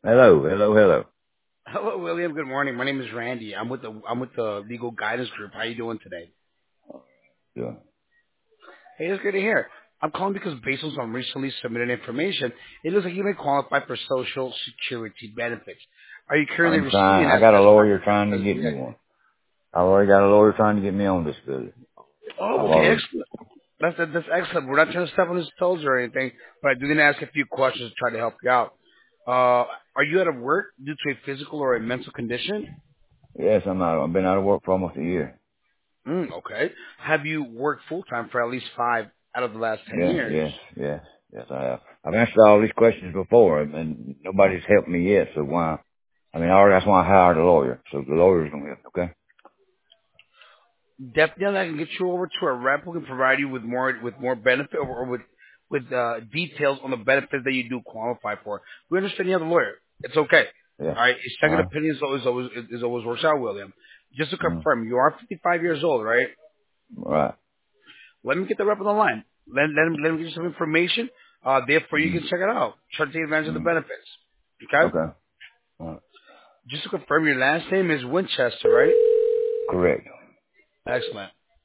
Hello, hello, hello. Hello, William. Good morning. My name is Randy. I'm with the legal guidance group. How you doing today? Yeah. Hey, it's good to hear. I'm calling because based on some recently submitted information, it looks like you may qualify for Social Security benefits. Are you currently I'm trying. receiving I that got a as lawyer trying to as of get me yet? one. I've already got a lawyer trying to get me on disability. Oh, I've okay, already. excellent. That's excellent. We're not trying to step on his toes or anything, but I do need to ask a few questions to try to help you out. Are you out of work due to a physical or a mental condition? Yes, I'm out. I've been out of work for almost a year. Okay. Have you worked full time for at least 5 out of the last 10 Yeah, years? yes, yes, yes, I have. I've answered all these questions before, and nobody's helped me yet. So why? I mean, that's why I hired a lawyer. So the lawyer's gonna help. Okay. Definitely, I can get you over to a rep who can provide you with more benefit or with details on the benefits that you do qualify for. We understand you have a lawyer. It's okay. Yeah. All right. A All second right. opinion is always works out, William. Just to Mm. confirm, you are 55 years old, right? All right. Let me get the rep on the line. Let him get you some information. Therefore, you Mm. can check it out. Try to take advantage of the Mm. benefits. Okay. Okay. All right. Just to confirm, your last name is Winchester, right? Correct. Excellent.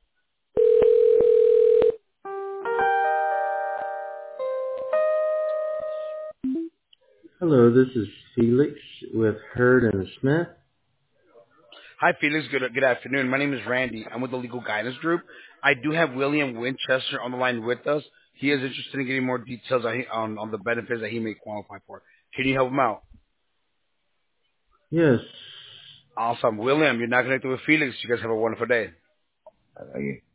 Hello, this is Felix with Hurd and Smith. Hi, Felix. Good afternoon. My name is Randy. I'm with the Legal Guidance Group. I do have William Winchester on the line with us. He is interested in getting more details on the benefits that he may qualify for. Can you help him out? Yes. Awesome. William, you're not connected with Felix. You guys have a wonderful day. You